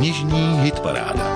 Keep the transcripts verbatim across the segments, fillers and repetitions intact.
Knižní hitparáda.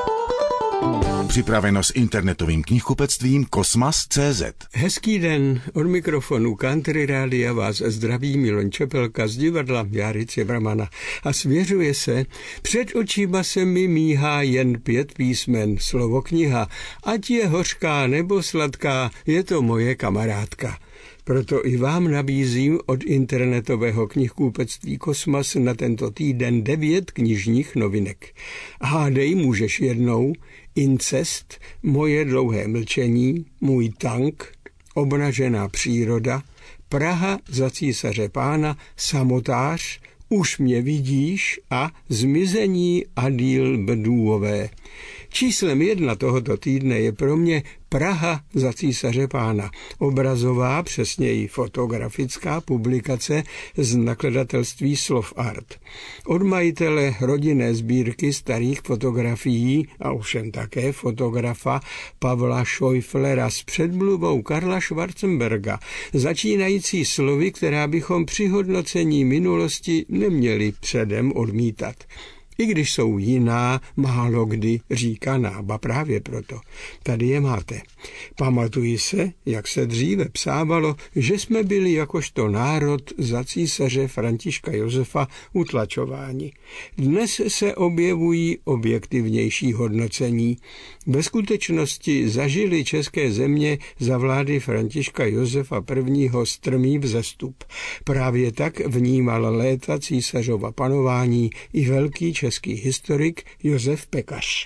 Připraveno s internetovým knihkupectvím Kosmas tečka cé zet. Hezký den, od mikrofonu Country Rádia vás zdraví Miloň Čepelka z divadla Járy Cimrmana a svěřuje se, před očima se mi míhá jen pět písmen, slovo kniha, ať je hořká nebo sladká, je to moje kamarádka. Proto i vám nabízím od internetového knihkupectví Kosmas na tento týden devět knižních novinek. Hádej můžeš jednou, Incest, Moje dlouhé mlčení, Můj tank, Obnažená příroda, Praha za císaře pána, Samotář, Už mě vidíš a Zmizení Adíl Bedůové. Číslem jedna tohoto týdne je pro mě Praha za císaře pána, obrazová, přesněji fotografická publikace z nakladatelství Slov Art. Od majitele rodinné sbírky starých fotografií a ovšem také fotografa Pavla Schäuflera s předmluvou Karla Schwarzenberga, začínající slovy, která bychom při hodnocení minulosti neměli předem odmítat. I když jsou jiná, málo kdy říkaná, ba právě proto. Tady je máte. Pamatuji se, jak se dříve psávalo, že jsme byli jakožto národ za císaře Františka Josefa utlačováni. Dnes se objevují objektivnější hodnocení. Ve skutečnosti zažili české země za vlády Františka Josefa prvního strmý vzestup. Právě tak vnímal léta císařova panování i velký český historik Josef Pekař.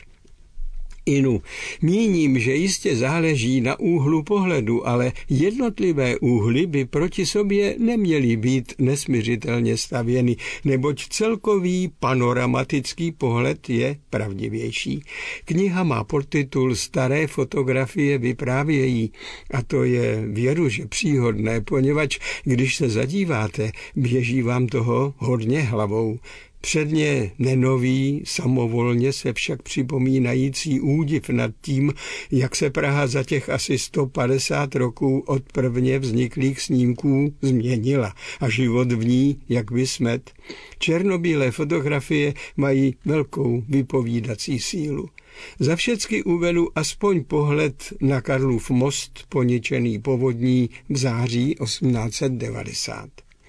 Inu, míním, že jistě záleží na úhlu pohledu, ale jednotlivé úhly by proti sobě neměly být nesmiřitelně stavěny, neboť celkový panoramatický pohled je pravdivější. Kniha má podtitul Staré fotografie vyprávějí a to je věruže příhodné, poněvadž když se zadíváte, běží vám toho hodně hlavou. Předně nenový, samovolně se však připomínající údiv nad tím, jak se Praha za těch asi sto padesát roků od prvně vzniklých snímků změnila a život v ní jak vysmet. Černobílé fotografie mají velkou vypovídací sílu. Za všecky uvedu aspoň pohled na Karlův most poničený povodní v září osmnáct set devadesát.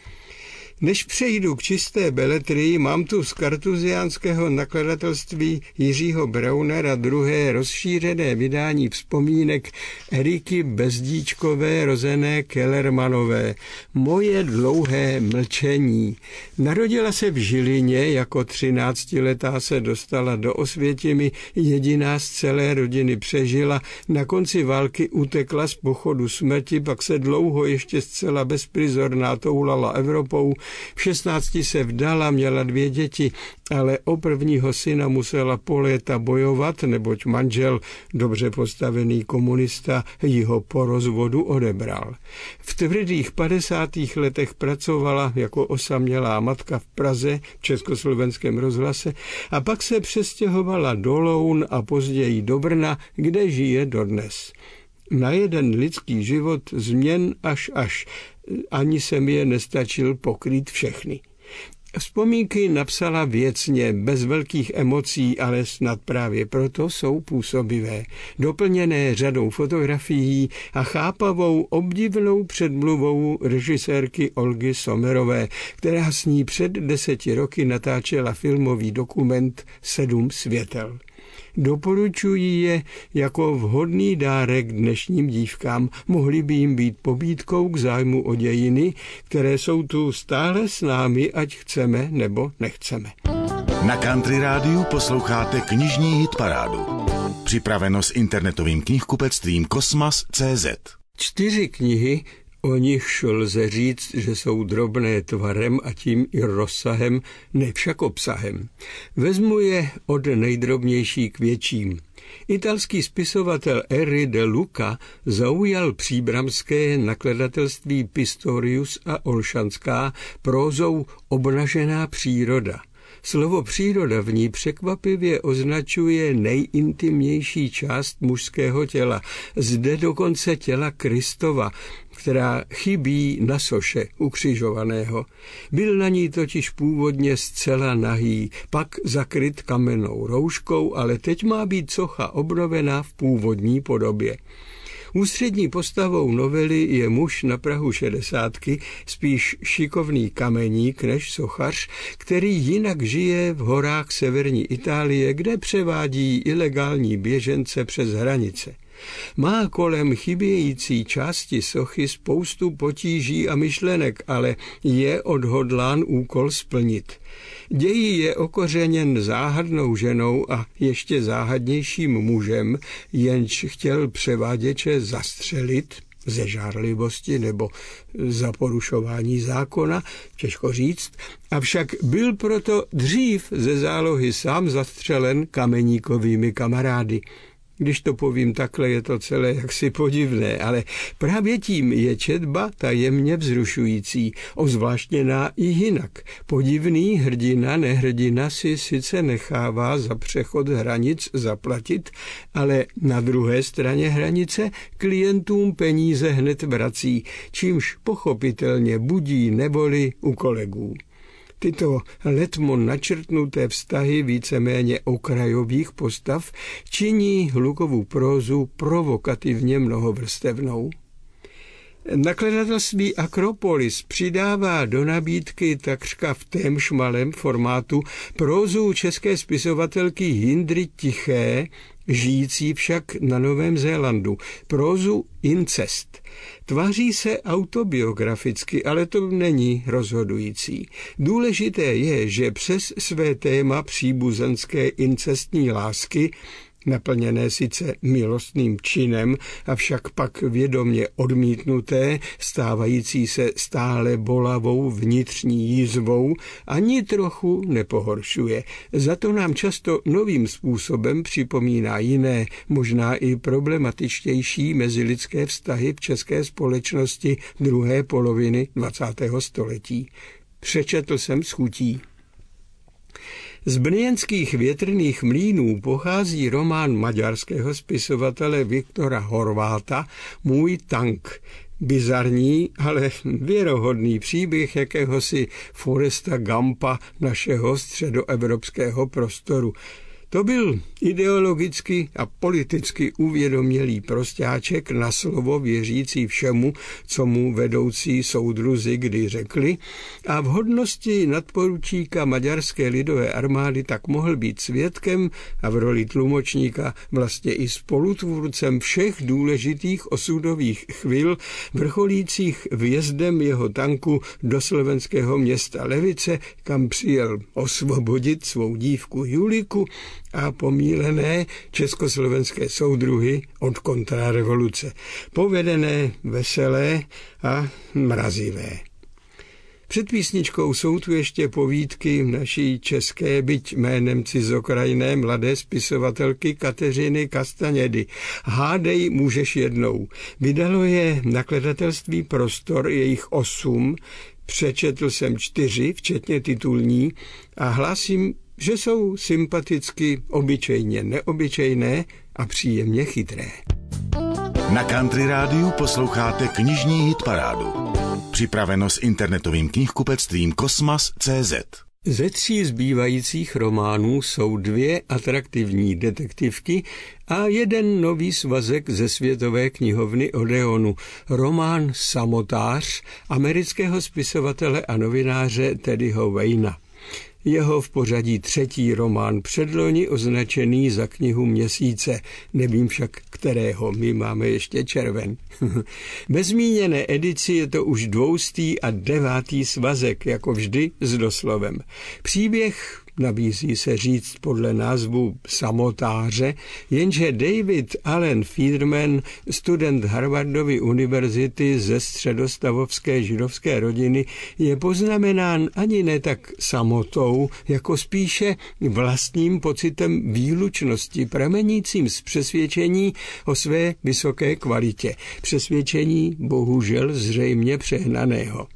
Než přejdu k čisté beletrii, mám tu z kartuziánského nakladatelství Jiřího Braunera druhé rozšířené vydání vzpomínek Eriky Bezdíčkové rozené Kellermanové. Moje dlouhé mlčení. Narodila se v Žilině, jako třináctiletá se dostala do Osvětimi, jediná z celé rodiny přežila, na konci války utekla z pochodu smrti, pak se dlouho ještě zcela bezprizorná toulala Evropou. V šestnácti se vdala, měla dvě děti, ale o prvního syna musela po léta bojovat, neboť manžel, dobře postavený komunista, ji ho po rozvodu odebral. V tvrdých padesátých letech pracovala jako osamělá matka v Praze, v Československém rozhlase, a pak se přestěhovala do Loun a později do Brna, kde žije dodnes. Na jeden lidský život změn až až, ani jsem je nestačil pokrýt všechny. Vzpomínky napsala věcně, bez velkých emocí, ale snad právě proto jsou působivé, doplněné řadou fotografií a chápavou obdivnou předmluvou režisérky Olgy Sommerové, která s ní před deseti roky natáčela filmový dokument Sedm světel. Doporučuji je jako vhodný dárek dnešním dívkám. Mohly by jim být pobídkou k zájmu o dějiny, které jsou tu stále s námi, ať chceme nebo nechceme. Na Country Rádiu posloucháte knižní hitparádu. Připraveno s internetovým knihkupectvím Kosmas tečka cé zet. Čtyři knihy, o nichž lze říct, že jsou drobné tvarem a tím i rozsahem, ne však obsahem. Vezmu je od nejdrobnější k větším. Italský spisovatel Erri de Luca zaujal příbramské nakladatelství Pistorius a Olšanská prózou Obnažená příroda. Slovo příroda v ní překvapivě označuje nejintimnější část mužského těla, zde dokonce těla Kristova, která chybí na soše ukřižovaného. Byl na ní totiž původně zcela nahý, pak zakryt kamennou rouškou, ale teď má být socha obnovena v původní podobě. Ústřední postavou novely je muž na prahu šedesátky, spíš šikovný kameník než sochař, který jinak žije v horách severní Itálie, kde převádí ilegální běžence přes hranice. Má kolem chybějící části sochy spoustu potíží a myšlenek, ale je odhodlán úkol splnit. Děj je okořeněn záhadnou ženou a ještě záhadnějším mužem, jenž chtěl převáděče zastřelit ze žárlivosti nebo za porušování zákona, těžko říct, avšak byl proto dřív ze zálohy sám zastřelen kameníkovými kamarády. Když to povím takhle, je to celé jaksi podivné, ale právě tím je četba tajemně vzrušující, ozvláštněná i jinak. Podivný hrdina nehrdina si sice nechává za přechod hranic zaplatit, ale na druhé straně hranice klientům peníze hned vrací, čímž pochopitelně budí neboli u kolegů. Tyto letmo načrtnuté vztahy víceméně okrajových postav činí Hlukovu prózu provokativně mnohovrstevnou. Nakladatelství Akropolis přidává do nabídky takřka v témž malém formátu prózu české spisovatelky Jindry Tiché, žijící však na Novém Zélandu, prózu Incest. Tváří se autobiograficky, ale to není rozhodující. Důležité je, že přes své téma příbuzenské incestní lásky, naplněné sice milostným činem, avšak pak vědomě odmítnuté, stávající se stále bolavou vnitřní jízvou, ani trochu nepohoršuje. Za to nám často novým způsobem připomíná jiné, možná i problematičtější mezilidské vztahy v české společnosti druhé poloviny dvacátého století. Přečetl jsem s chutí. Z brněnských větrných mlýnů pochází román maďarského spisovatele Viktora Horváta Můj tank. Bizarní, ale věrohodný příběh jakéhosi Foresta Gumpa našeho středoevropského prostoru. To byl ideologicky a politicky uvědomělý prostáček na slovo věřící všemu, co mu vedoucí soudruzi kdy řekli, a v hodnosti nadporučíka maďarské lidové armády tak mohl být svědkem a v roli tlumočníka vlastně i spolutvůrcem všech důležitých osudových chvil, vrcholících vjezdem jeho tanku do slovenského města Levice, kam přijel osvobodit svou dívku Juliku a pomílené československé soudruhy od kontrarevoluce, povedené, veselé a mrazivé. Před písničkou jsou tu ještě povídky naší české, byť jménem cizokrajné mladé spisovatelky Kateřiny Kastanědy. Hádej můžeš jednou. Vydalo je nakladatelství Prostor, jejich osm, přečetl jsem čtyři, včetně titulní, a hlásím, že jsou sympaticky obyčejně neobyčejné a příjemně chytré. Na Country Rádiu posloucháte knižní hitparádu. Připraveno s internetovým knihkupectvím Kosmas tečka cé zet. Ze tří zbývajících románů jsou dvě atraktivní detektivky a jeden nový svazek ze světové knihovny Odeonu, román Samotář amerického spisovatele a novináře Teddyho Wayna. Jeho v pořadí třetí román předloni označený za knihu měsíce, nevím však kterého, my máme ještě červen. Ve zmíněné edici je to už dvoustý a devátý svazek, jako vždy s doslovem. Příběh nabízí se říct podle názvu Samotáře, jenže David Allen Friedman, student Harvardovy univerzity ze středostavovské židovské rodiny, je poznamenán ani ne tak samotou, jako spíše vlastním pocitem výlučnosti, pramenícím z přesvědčení o své vysoké kvalitě. Přesvědčení bohužel zřejmě přehnaného.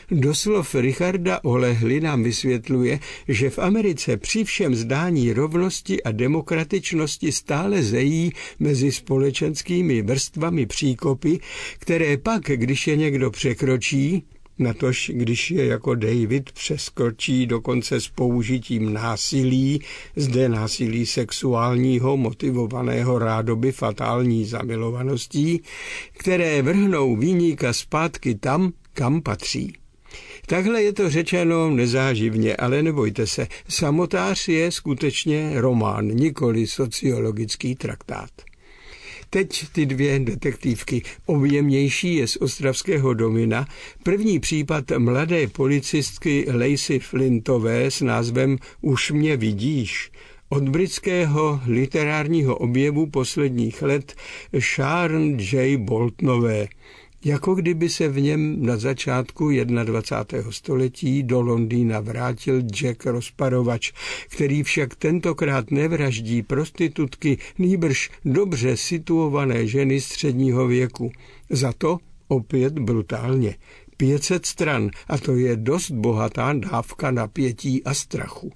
Doslov Richarda Olehly nám vysvětluje, že v Americe při všem zdání rovnosti a demokratičnosti stále zejí mezi společenskými vrstvami příkopy, které pak, když je někdo překročí, natož když je jako David přeskočí dokonce s použitím násilí, zde násilí sexuálního, motivovaného rádoby fatální zamilovaností, které vrhnou viníka zpátky tam, kam patří. Takhle je to řečeno nezáživně, ale nebojte se, Samotář je skutečně román, nikoli sociologický traktát. Teď ty dvě detektivky. Objemnější je z ostravského Domina první případ mladé policistky Lacey Flintové s názvem Už mě vidíš. Od britského literárního objevu posledních let Sharon J. Boltonové. Jako kdyby se v něm na začátku dvacátého prvního století do Londýna vrátil Jack Rozparovač, který však tentokrát nevraždí prostitutky, nýbrž dobře situované ženy středního věku. Za to opět brutálně. pět set stran, a to je dost bohatá dávka napětí a strachu.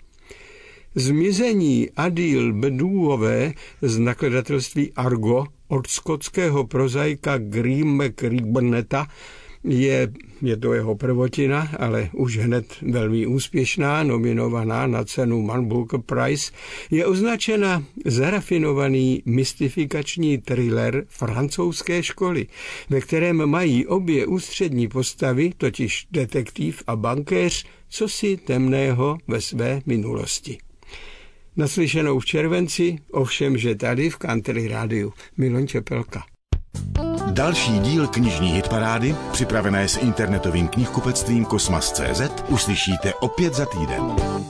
Zmizení Adil Bedůové z nakladatelství Argo od skotského prozaika Grima Cribbneta je, je to jeho prvotina, ale už hned velmi úspěšná, nominovaná na cenu Man Booker Prize, je označena za rafinovaný mystifikační thriller francouzské školy, ve kterém mají obě ústřední postavy, totiž detektiv a bankéř, cosi temného ve své minulosti. Naslyšenou v červenci, ovšem, že tady v Country Rádiu. Miloň Čepelka. Další díl knižní hitparády, připravené s internetovým knihkupectvím Kosmas tečka cé zet, uslyšíte opět za týden.